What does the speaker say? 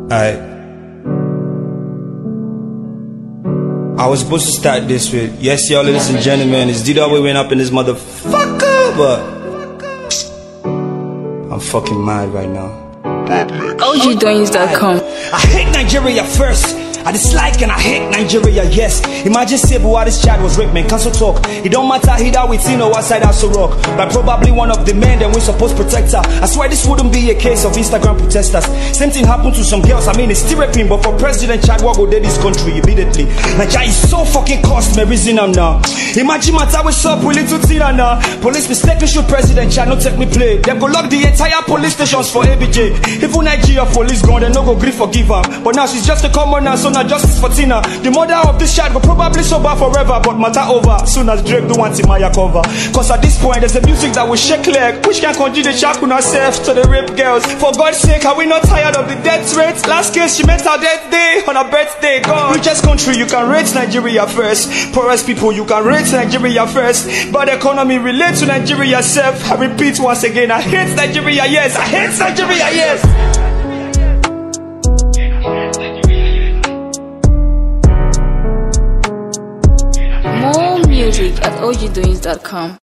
I was supposed to start this with, yes, y'all, ladies and gentlemen, it's DW went up in this motherfucker, but I'm fucking mad right now. OGDoings.com. I hate Nigeria first. I dislike and I hate Nigeria, yes. Imagine say while this child was raped, man, cancel talk. It don't matter either with Tino or outside House of Rock. But probably one of the men that we supposed to protect her. I swear this wouldn't be a case of Instagram protesters. Same thing happened to some girls, I mean it's still raping. But for President Chad, what go did this country immediately? Nigeria is so fucking cost me reason I'm now. Imagine matter what's up with little Tina now. Police mistaken shoot President Chad, no take me play. Them go lock the entire police stations for ABJ. Even Nigeria police gone, they no go grief forgive her. But now she's just a commoner, so now justice for Tina. The mother of this child will probably sober forever, but matter over soon as Drake do want Timaya cover. Cause at this point there's a music that will shake leg, which can conjure the Shakuna self to the rape girls. For God's sake, are we not tired of the death rates? Last case she met her death day on her birthday. God, richest country, you can rate Nigeria first. Poorest people, you can rate Nigeria first. Bad economy relates to Nigeria self. I repeat once again, I hate Nigeria, yes. I hate Nigeria, yes. More music at OGDoings.com.